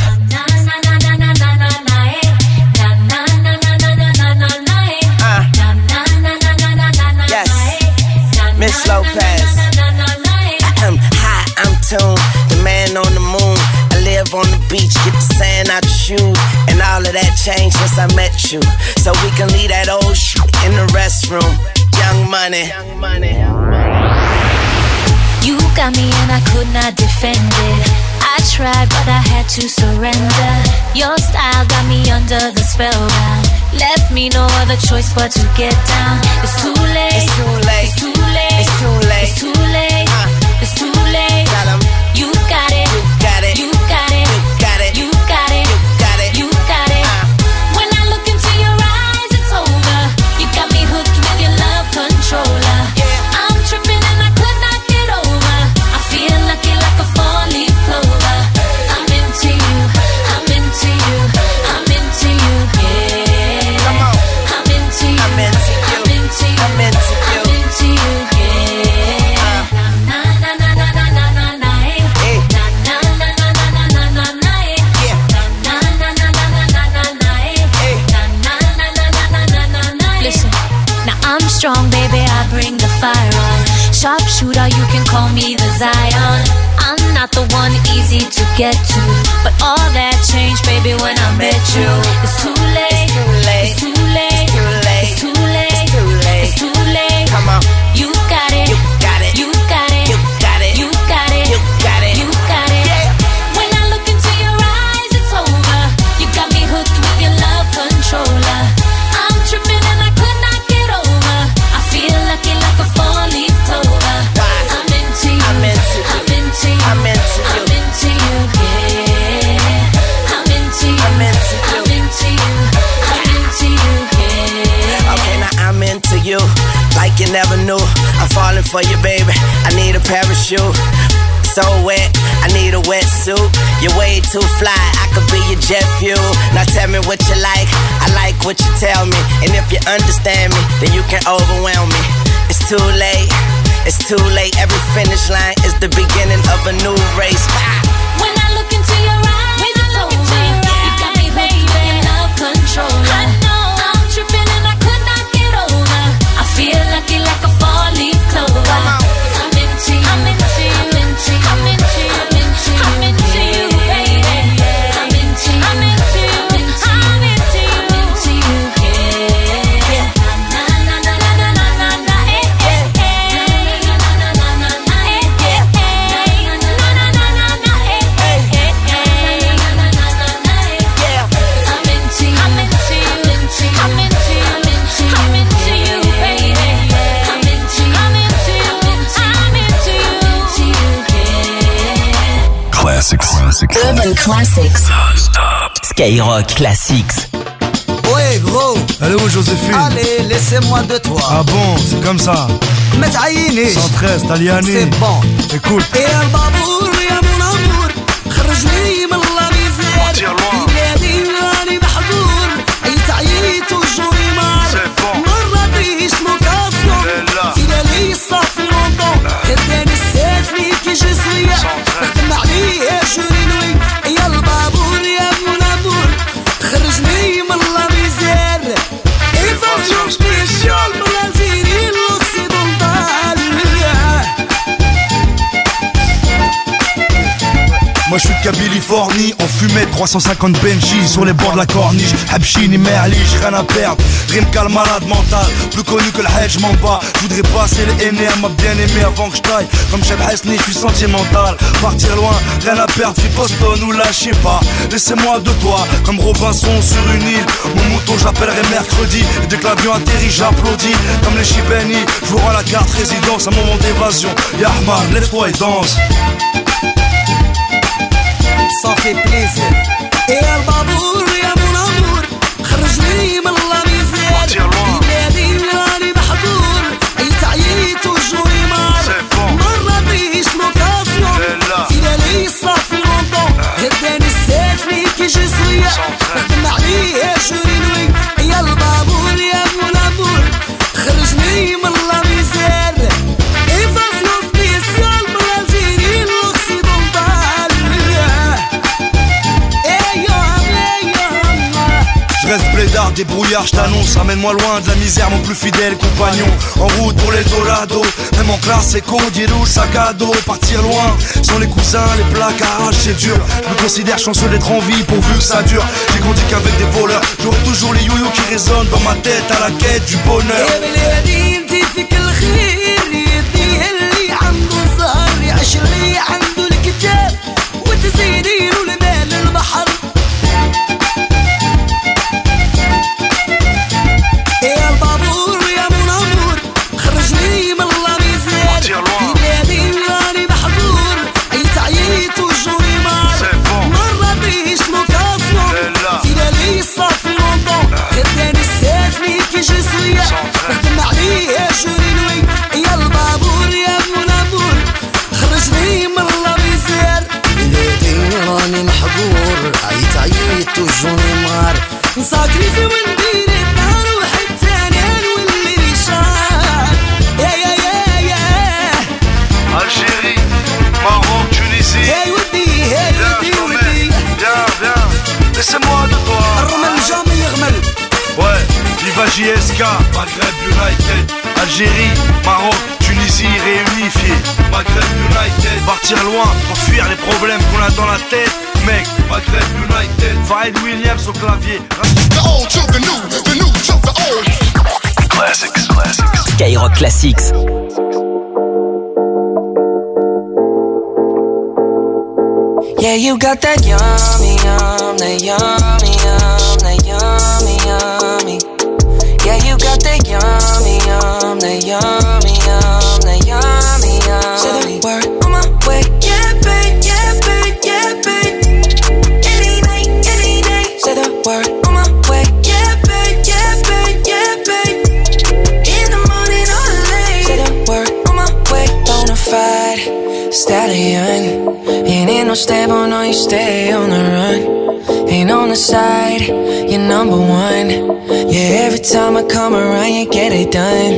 Yes, Miss Lopez. I'm hot, I'm tuned, the man on the moon. I live on the beach, get the sand out your shoes. And all of that changed since I met you. So we can leave that old shit in the restroom. Young money. You got me and I could not defend it. I tried, but I had to surrender. Your style got me under the spellbound. Left me no other choice but to get down. It's too late. It's too late. It's too late. It's too late. It's too late. It's too late. You got it. You got it. You got it. You got it. You got it. You got it. You got it. When I look into your eyes, it's over. You got me hooked with your love controller. I'm tripping and I could not get over. I feel lucky like a four-leaf clover. I'm into you. I'm into you. I'm into you. Yeah. Come on. I'm into you. I'm into you. I'm into you. I'm into you. I'm into you. Yeah. Na na na na na na na na. Na na na na na na na na na. Na na na na na na na na. Na na na na na na na na. Listen, now I'm strong, baby. I bring the fire on. Sharpshooter, you can call me the Zion. I'm not the one easy to get to, but all that changed, baby, when I met you. It's too late. It's too late. It's too late. It's too late. It's too late. It's too late. Come on. You got it. You got it. You got it. You got it. You got it. You got it. You got it. When I look into your eyes, it's over. You got me hooked with your love controller. I'm tripping and I could not get over. I feel lucky like a four-leaf clover. I'm into you. I'm into you. I'm into you. I'm into you. I'm into you. Yeah. I'm into you. I'm into you. I'm into you. I'm into you. Yeah. Okay, now I'm into you, like you never knew. I'm falling for you, baby. I need a parachute. So wet, I need a wetsuit. You're way too fly, I could be your jet fuel. Now tell me what you like, I like what you tell me. And if you understand me, then you can overwhelm me. It's too late, it's too late. Every finish line is the beginning of a new race. When I look into your eyes, it's over. You got me hooked with your love controller. I know I'm tripping and I could not get over. I feel lucky like a four-leaf clover. I'm into you. I'm into you. I'm into you. I'm into you. I'm into you. I'm into you, baby. I'm into you. I'm into you. I'm into you. I'm into you. I'm into you. Yeah. Na na na na na na na na. Na na na na na na na. Na na na na na na. I'm into you. I'm into you. I'm into you. I'm into you. I'm into you. I'm into you, baby. I'm into you. I'm into you. I'm into you. I'm into you. Yeah. Classics. Urban Classics. Skyrock Classics. Ouais gros. Elle est où Joséphine? Allez, laissez-moi de toi. Ah bon, c'est comme ça. متعينيش 113 Taliani. C'est bon. Écoute. يا البابور يا منور خرجني من اللاميزير بلادي راني محظور عييت وجوري مار مرة ديش لوكاسيون فينالي صافي لوندون هداني السافلي كي جسوية نخدم عليه جوري نوي يا البابور يا منور خرجني من اللاميزير إيفازيون سبيسيال من الجزائر l'occidental. Moi je suis de Californie, en fumée 350 Benji sur les bords de la corniche. Habchini, Merlich, rien à perdre. Rimka le malade mental, plus connu que le Hedge, m'en bats. Je voudrais passer les aînés, elle m'a bien aimé avant que je taille. Comme Cheb Hasni, je suis sentimental. Partir loin, rien à perdre, puis Boston ou là, je sais pas. Laissez-moi de toi, comme Robinson sur une île. Mon mouton, j'appellerai mercredi. Et dès que l'avion atterrit, j'applaudis. Comme les Chibeni, je vous rends la carte résidence, un moment d'évasion. Yahmar, lève-toi et danse. Ça fait plaisir. يا البابور يا منور خرجني من اللاميزير بلادي راني محظور عييت وجوري مار مرة ديش لوكاسيون فينالي صافي لوندون هداني السافلي كي جسوية نخدم عليه جوري نوي يا البابور يا منور خرجني من اللاميزير إيفازيون سبيسيال من الجزائر l'occidental. Je reste blédard, débrouillard, je t'annonce. Amène-moi loin de la misère, mon plus fidèle compagnon. En route pour l'Eldorado, même en classe éco, Dielou, sac à dos. Partir loin, sans les cousins, les placards, c'est dur. Je me considère chanceux d'être en vie pourvu que ça dure. J'ai grandi qu'avec des voleurs, j'aurai toujours les youyous qui résonnent dans ma tête à la quête du bonheur. زينين والمال البحر يا البابور يا منامور خرجني من اللاميزير في بلادي راني محظور عيت عييت وجوني مار مرة بيش لوكاسيون في بالي صافي لونطون خداني الساتني كي جي سويا نخدم عليه جوني نوي يا البابور يا منامور خرجني من اللاميزير بلادي راني محظور عيت عييت وجوني مار نساكري في وندير النار وحتى انا نولي ريشان يا يا يا يا Algérie, Maroc, Tunisie. Hey ودي hey ودي ودي Viens, laissez-moi de toi. الرمل جامي يغمل. Ouais, Viva JSK, Maghreb United. Algérie, Maroc, Tunisie réunifiés. Maghreb United. Partir loin pour fuir les problèmes qu'on a dans la tête. Mec, Maghreb United. Farid Williams au clavier. The old to the new to the old. Classics. Skyrock Classics. Yeah, you got that yummy, that yummy, that yummy, yummy. Yeah, you got that yummy, that yummy, that yummy, yummy. Say the word on my way. Yeah, babe, yeah, babe, yeah, babe. Any night, any day. Say the word on my way. Yeah, babe, yeah, babe, yeah, babe. In the morning or late. Say the word on my way. Bonafide stallion. Ain't no stable, no, you stay on the run. Ain't on the side, you're number one. Yeah, every time I come around, you get it done.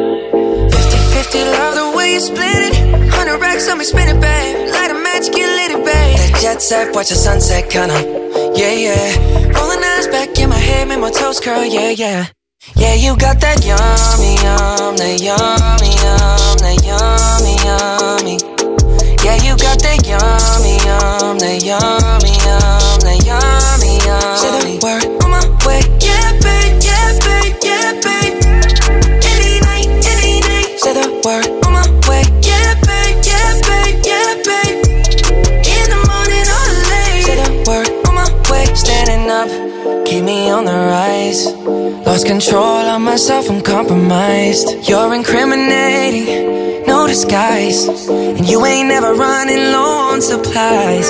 50-50, love the way you split it. 100 racks on me, spin it, babe. Light a match, get lit, babe. That jet set, watch the sunset, kinda. Yeah, yeah. Rolling eyes back in my head, make my toes curl, yeah, yeah. Yeah, you got that yummy, that yummy, that yummy, yummy. Yeah, you got that yummy, that yummy, that yummy, yummy. Say the word on my way. Yeah, babe, yeah, babe, yeah, babe. Any night, any day. Say the word on my way. Yeah, babe, yeah, babe, yeah, babe. In the morning or late. Say the word on my way. Standing up, keep me on the rise. Lost control of myself, I'm compromised. You're incriminating, no disguise. And you ain't never running low on supplies.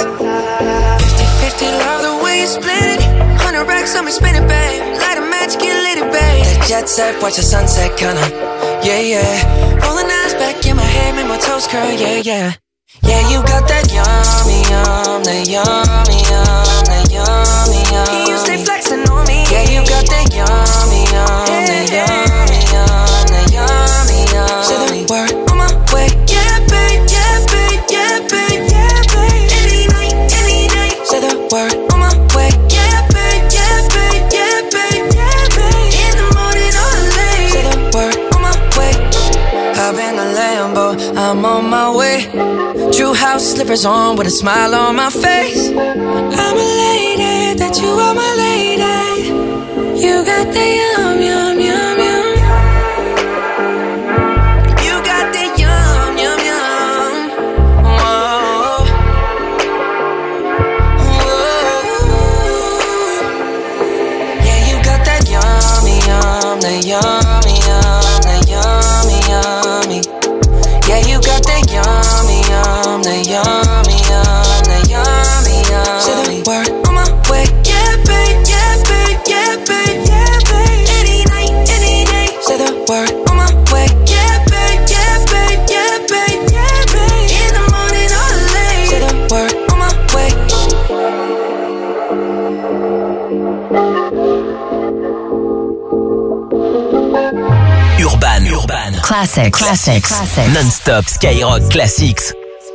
50-50, love the way you split it. 100 racks on me, spin it, babe. Light a match, get lit, babe. That jet set, watch the sunset, kinda. Yeah, yeah. Rolling eyes back in my head, make my toes curl, yeah, yeah. Yeah, you got that yummy, that yummy, that yummy, yummy. You stay flexing on me. Yeah, you got that yummy, that yummy, that yummy, yummy. Say the word on my way. Yeah, babe, yeah, babe, yeah, babe, yeah, babe. Any night, any day. Say the word on my way. Yeah, babe, yeah, babe, yeah, babe, yeah, babe. In the morning or late. Say the word on my way. Hop in the Lambo, I'm on my way. True house slippers on with a smile on my face. I'm elated that you are my lady. You got the yum, yum, yum, yum. You got the yum, yum, yum. Whoa. Whoa. Yeah, you got that yummy, that yummy, that yummy, yummy. Yeah, you got that yummy, that yummy, that yummy, yummy. Say the word on my way. Yeah, babe, yeah, babe, yeah, babe, yeah, babe. Any night, any day. Say the word on my way. Yeah, babe, yeah, babe, yeah, babe, yeah, babe. In the morning or late. Say the word on my way. Urban. Classics. Non-stop Skyrock Classics.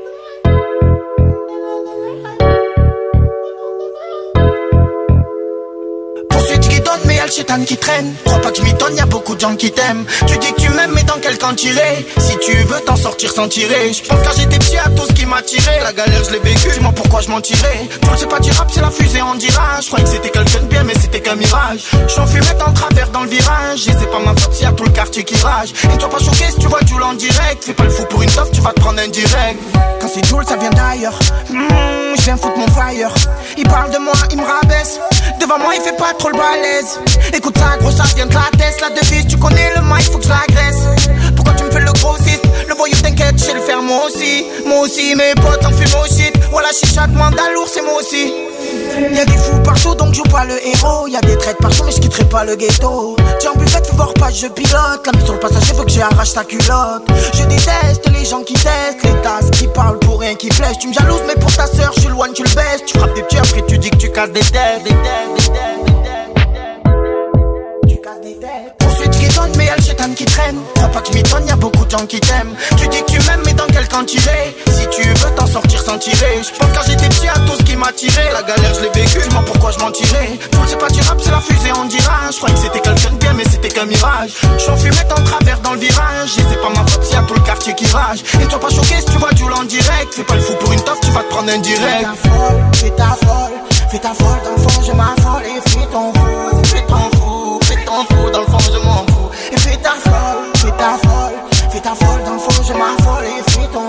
Le chétan qui traîne, crois pas que je m'étonne, y'a beaucoup de gens qui t'aiment. Tu dis que tu m'aimes mais dans quel camp tirer? Si tu veux t'en sortir sans tirer. Je pense quand j'étais petit à tout ce qui m'a tiré. La galère je l'ai vécu, dis-moi pourquoi je mentirais. Toi c'est pas du rap, c'est la fusée en dira. Je croyais que c'était quelqu'un de bien mais c'était qu'un mirage. Je suis en fumée dans le travers dans le virage. Et c'est pas ma faute s'il y a tout le quartier qui rage. Et toi pas choqué si tu vois Jules en direct. Fais pas le fou pour une toffe, tu vas te prendre un direct. Quand c'est Jules ça vient d'ailleurs. Je viens foutre mon fire. Il parle de moi, il me rabaisse. Devant moi il fait pas trop le balèze. Écoute ça gros, ça vient de la tête. La devise, tu connais le mic, faut que je l'agresse. Pourquoi tu me fais le grossiste? Le voyou t'inquiète, je sais le faire moi aussi, mes potes en fument au shit. Voilà chicha demande à lourd, c'est moi aussi. Y'a des fous partout donc joue pas le héros. Y'a des traites partout mais je quitterai pas le ghetto. T'es en buvette, faut voir pas, je pilote. La mise sur le passager veut que j'arrache sa culotte. Je déteste les gens qui testent, les tasses qui parlent pour rien qui flèchent. Tu me jalouses mais pour ta sœur je suis loin, tu le baisses. Tu frappes des petits après tu dis que tu casses des têtes. Tu casses des têtes. Poursuite qui donne mais y'a le chétan qui traîne. Crois pas que je m'étonne, y'a beaucoup de gens qui t'aiment. Tu dis que tu m'aimes mais dans quel camp tu es? Si tu veux t'en sortir sans tirer. J'pense quand j'étais petit à tout ce qui m'a tiré. La galère je l'ai vécu, dis-moi pourquoi je mentirais. Tu le sais pas du rap c'est la fusée on dira. Je croyais que c'était quelqu'un de bien mais c'était qu'un mirage. J'en fumette en travers dans le virage. Et c'est pas ma faute s'il y a tout le quartier qui rage. Et ne sois pas choqué si tu vois du en direct. Fais pas le fou pour une toffe, tu vas te prendre un direct. Fais ta folle dans le fond je m'affole. Et fais ton fou, fais ton fou, fais ton fou dans le fond je m'en fous. Et fais ta folle dans le fond je m'affole. Et fais ton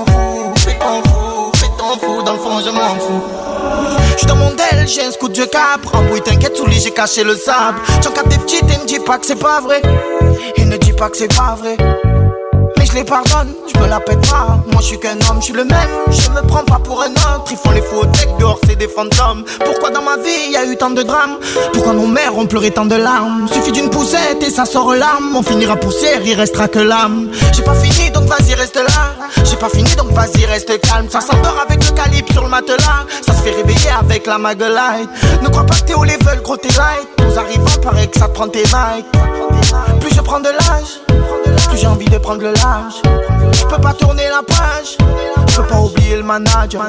fou dans le fond je m'en fous. J'suis dans mon del, j'ai un scout de capre. En bruit t'inquiète, sous lit j'ai caché le sable. J'en capte des petites et ne dis pas que c'est pas vrai. Et ne dis pas que c'est pas vrai. Mais je les pardonne, je me la pète pas. Moi je suis qu'un homme, je suis le même. Je me prends pas pour un autre. Ils font les faux techs, dehors c'est des fantômes. Pourquoi dans ma vie y a eu tant de drames? Pourquoi nos mères ont pleuré tant de larmes? Suffit d'une poussette et ça sort l'âme. On finira poussière, il restera que l'âme. J'ai pas fini donc vas-y reste là. J'ai pas fini donc vas-y reste calme. Ça s'endort avec le calibre sur le matelas. Ça se fait réveiller avec la Maglite. Ne crois pas que t'es au level, gros t'es light. Nous arrivons, paraît que ça te prend tes mics. Plus je prends de l'âge, plus j'ai envie de prendre le large. Je peux pas tourner la page, je peux pas oublier le manager.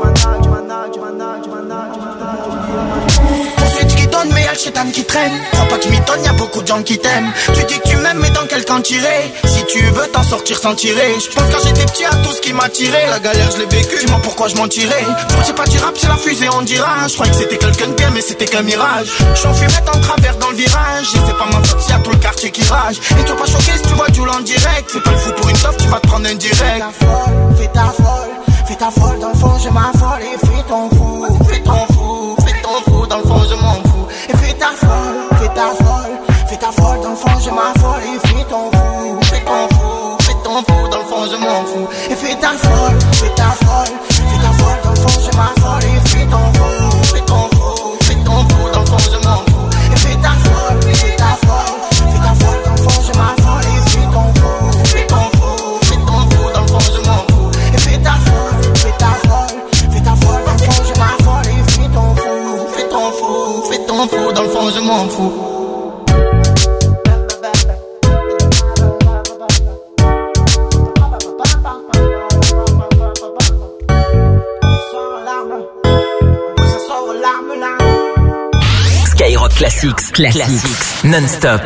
Poursuite qui donne mais y'a le chétan qui traîne. Crois pas que je m'étonne, y'a beaucoup de gens qui t'aiment. Tu dis que tu m'aimes mais dans quel camp tirer? Si tu veux t'en sortir sans tirer. J'pense quand j'étais petit à tout ce qui m'a tiré. La galère je l'ai vécu, dis-moi pourquoi je mentirais. Je sais pas du rap c'est la fusée on dira. Je croyais que c'était quelqu'un de bien mais c'était qu'un mirage. J'en fumette en travers dans le virage. Et c'est pas ma faute s'il y a tout le quartier qui rage. Et tu vas pas choqué si tu vois du en direct. Fais pas le fou pour une toffe, tu vas te prendre un direct. Fais ta folle dans le fond je m'affole. Et fais ton fou dans le fond je m'en fous. Et fais ta folle dans le fond je m'affole. Et fais ton fou dans le fond je m'en fous. Et fais ta folle dans le fond je m'affole. Et fais ton fou dans le fond je m'en fous. Et fais ta folle dans le fond je m'affole. Et fais ton fou dans le fond je m'en fous. Et fais ta folle dans le fond je m'affole. Et fais ton fou dans le fond je m'en fous. Skyrock Classics, non-stop.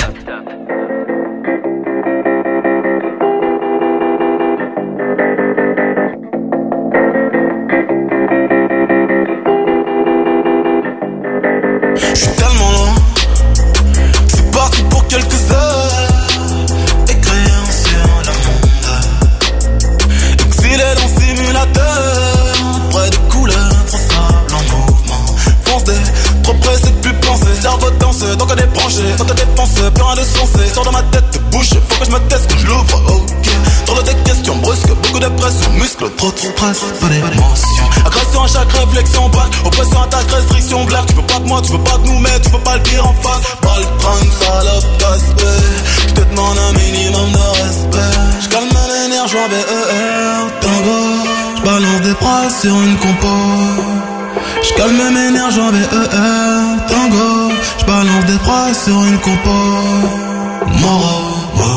Je suis tellement loin, c'est parti pour quelques heures. Écrire sur le monde, exilé dans simulateur. Près des couleurs, trop sable en mouvement. Fonce des, trop pressé de plus penser. Cerveau danse, donc on est branché. Sans te défoncer, plus rien de sensé. Sors de ma tête, te bouche, faut que je me teste, que je l'ouvre, ok. Trop de questions brusques, beaucoup de pression. Muscles, trop de stress, peu d'émotion. Agression à chaque réflexion, balle. Oppression, attaque, restriction, blague. Tu veux pas de moi, tu veux pas de nous, mais tu peux pas le dire en face. Pas le prendre, salope, gaspé. Je te demande un minimum de respect. J'calme l'énergie en BER, tango. J'balance des phrases sur une compo. J'calme mes énergies en BER, tango. J'balance des phrases sur une compo. Moro, oh.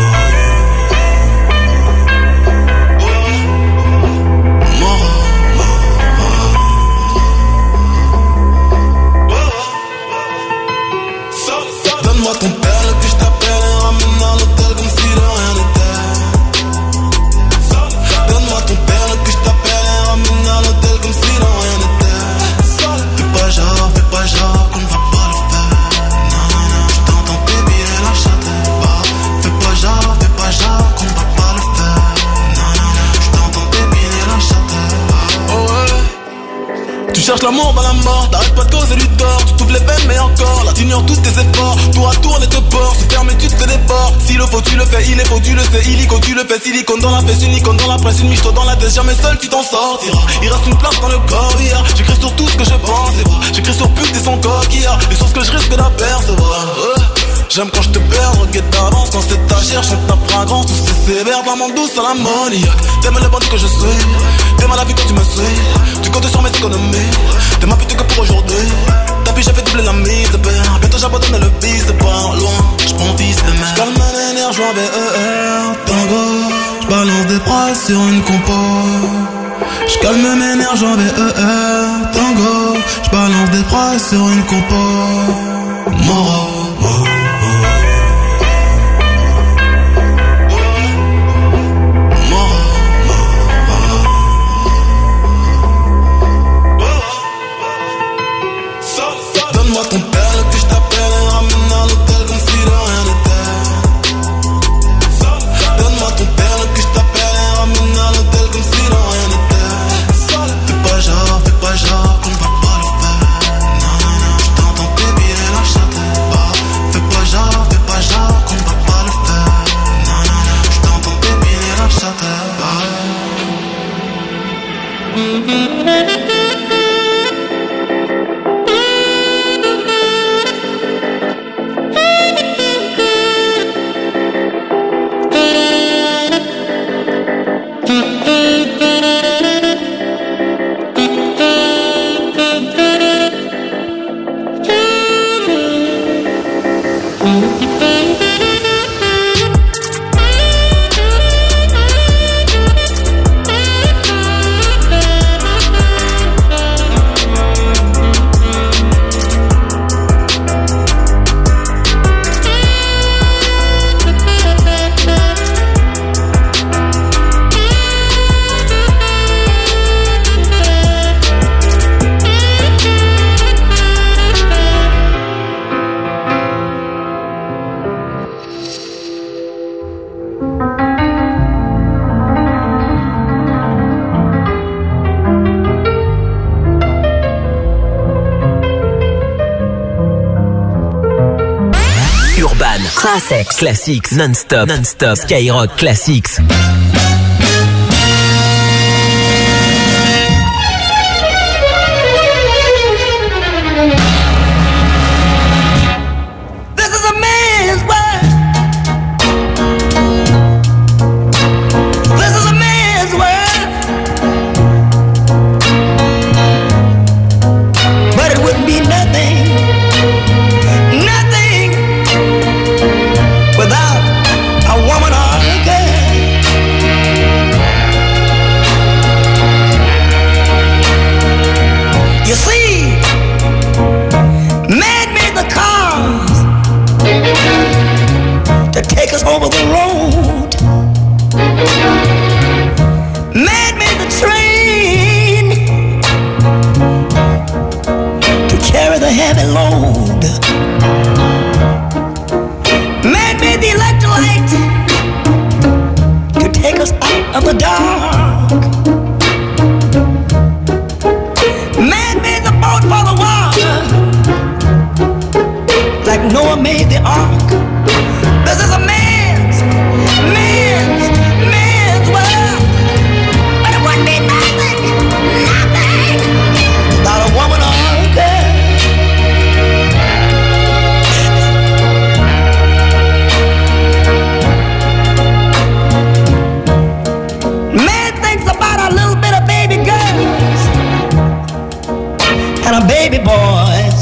Donne-moi ton père, que je t'appelle et ramène à l'hôtel comme si de rien n'était. Donne-moi ton père, que je t'appelle et ramène à l'hôtel comme si de rien n'était. Fais pas genre qu'on ne va pas le faire. Non, je t'entends baby et la chatte. Fais pas genre qu'on ne va pas le faire. Non, je t'entends baby et la chatte. Oh ouais. cherches l'amour dans la mort, t'arrêtes pas de causer du tort. Tu t'ouvres les veines mais encore, là t'ignores tous tes efforts. Tour à tour les deux ports, se ferme et tu te défores. S'il le faut tu le fais, il est faux tu le sais. Illico tu le fais, silicone dans la fesse, une icône dans la presse. Une miche-toi dans la tête, jamais seul tu t'en sortiras. Il reste une place dans le corps, hier. J'écris sur tout ce que je pense et vois. J'écris sur pute et son coquillard. Et sur ce que je risque d'apercevoir. J'aime quand je te perds, regarde d'avance. Quand c'est ta chair, chante ta fragrance. Tout c'est sévère, vraiment douce à l'ammoniaque. T'aimes le bandit que je suis, t'aimes la vie quand tu me suis. Tu comptes sur mes économies, t'es ma pute que pour aujourd'hui. Tapis j'ai fait doubler la mise, bientôt j'abandonne le vice, c'est pas loin. J'prends fils de merde. J'calme mes nerfs, j'vois VER, tango. J'balance des phrases sur une compo. J'calme mes nerfs, j'vois VER, tango. J'balance des phrases sur une compo. Moro. Donne-moi ton père que je t'appelle et ramène à l'hôtel comme si de rien n'était. Donne-moi ton père que je t'appelle et ramène à l'hôtel comme si de rien n'était. Fais pas genre qu'on ne va pas le faire. Non, non, non, je t'entends baby et lâche-toi. Fais pas genre qu'on ne va pas le faire. Non, non, non, je t'entends baby et lâche-toi. Classics, non-stop, Skyrock Classics. Over the road, man made the train to carry the heavy load. Man made the electric light to take us out of the dark. Man made the boat for the water, like Noah made the ark. This is a man's world, but it wouldn't be nothing without a woman or a girl. Man thinks about a little bit of baby girls and a baby boys.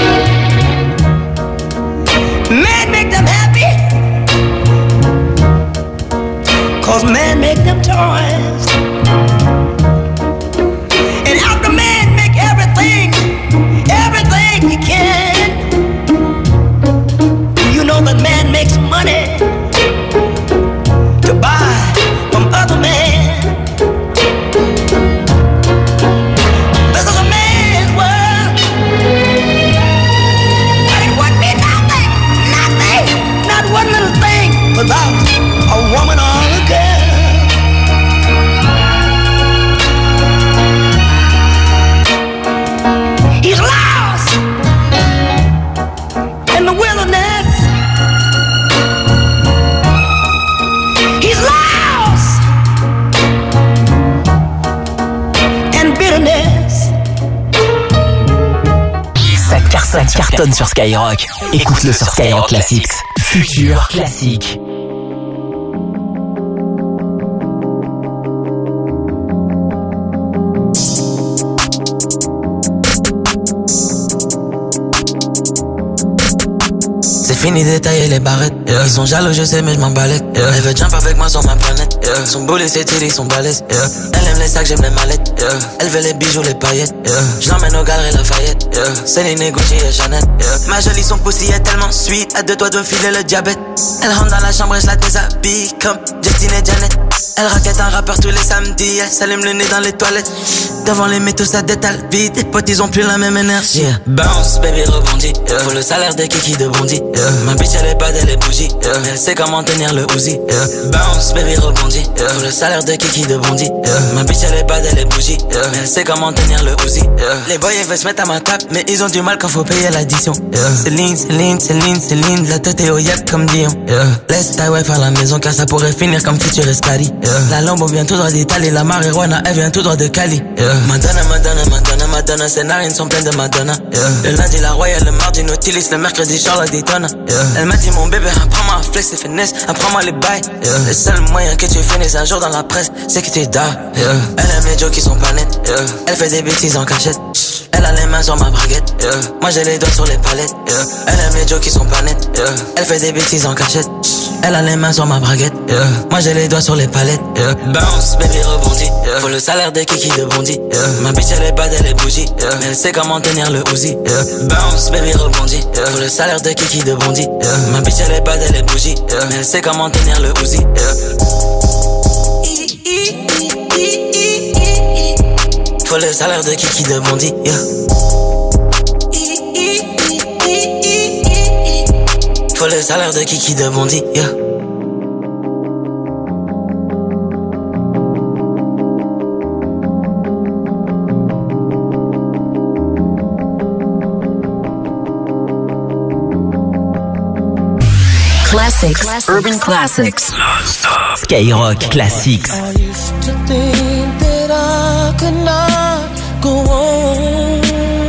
Man make them happy, 'cause man make them toys. And after man make everything he can, you know that man makes money to buy from other men. This is a man's world, but it wouldn't be nothing, not one little thing without a woman or a girl. cartonne sur Skyrock. Écoute-le sur Skyrock Classics. Futur classique. Fini d'étailler les barrettes, yeah. Ils sont jaloux, je sais, mais je m'en balèque, yeah. Elle veut jump avec moi sur ma planète, yeah. Son boulet, ses titties sont balèzes, yeah. Elle aime les sacs, j'aime les mallettes, yeah. Elle veut les bijoux, les paillettes, yeah. Je l'emmène au galeries Lafayette, yeah. Céline, Gucci et Chanel, yeah. Ma jolie, son pussy est tellement sweet, à 2 doigts de me filer le diabète. Elle rentre dans la chambre et je la déshabille comme Justine et Janet. Elle raquette un rappeur tous les samedis, elle s'allume le nez dans les toilettes. Devant les métaux, ça détale vite, les potes, ils ont plus la même énergie, yeah. Bounce, baby, rebondit, yeah. Faut le salaire des kiki de Bondy, yeah. Ma bitch elle est bad, elle est bougie, yeah. Mais elle sait comment tenir le Uzi, yeah. Bounce, baby, rebondit, yeah. Faut le salaire de Kiki de Bondy, yeah. Ma bitch elle est bad, elle est bougie, yeah. Mais elle sait comment tenir le Uzi, yeah. Les boys ils veulent se mettre à ma table, mais ils ont du mal quand faut payer l'addition, yeah. Céline, la tête est au yak comme Dion, yeah. Laisse ta wife à la maison car ça pourrait finir comme Futur Escali, yeah. La Lambo vient tout droit d'Italie, la marijuana elle vient tout droit de Cali, yeah. Madonna, ses narines sont pleines de Madonna, yeah. Le lundi la Royale, le mardi Nautilus, le mercredi Charlotte Daytona, yeah. Elle m'a dit mon bébé, apprends-moi à flex et finesse, apprends-moi les bails, yeah. Le seul moyen que tu finisses un jour dans la presse, c'est que tu dors, yeah. Elle aime les jokes qui sont pas nets, yeah. Elle fait des bêtises en cachette, elle a les mains sur ma braguette, yeah. Moi j'ai les doigts sur les palettes, yeah. Elle aime les jokes qui sont pas nets, yeah. Elle fait des bêtises en cachette, elle a les mains sur ma braguette, yeah. Moi j'ai les doigts sur les palettes, yeah. Bounce, baby, rebondit, yeah. Faut le salaire des kiki de Bondy, yeah. Ma bitch elle est bad, elle est bougie, yeah. Mais elle sait comment tenir le Uzi, yeah. Bounce, baby, rebondit, yeah. Faut le salaire des kiki de Bondy, yeah. Ma bitch elle est bad, elle est bougie, yeah. Mais elle sait comment tenir le Uzi, yeah. Faut le salaire de Kiki de Bondy, yeah. Faut le salaire de Kiki de Bondy, yeah. Classics, Urban Classics. Skyrock Classics. I used to think that I could not go on,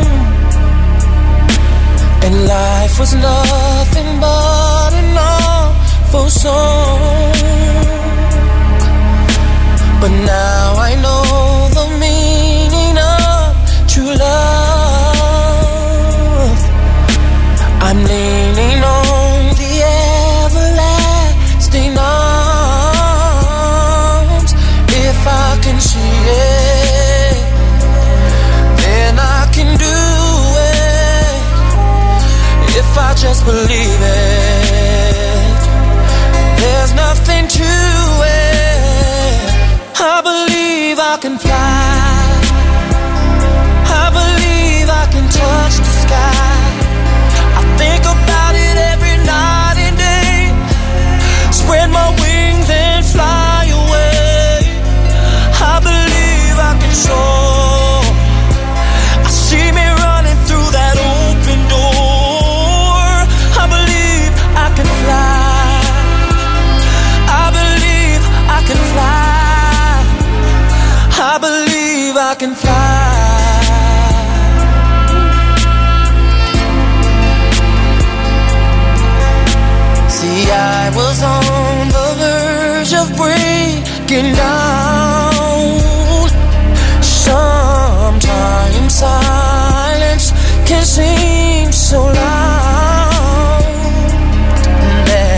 and life was nothing but an awful song. But now I know the meaning of true love. I'm leaning on the everlasting arms. If I can see it, then I can do it. If I just believe it, there's nothing to it. I believe I can fly. I believe I can touch the sky. I think about it every night and day. Spread my wings and fly away. I believe I can soar. I see me running through that open door. I believe I can fly. I believe I can fly. I believe I can fly. See, I was on the verge of breaking down.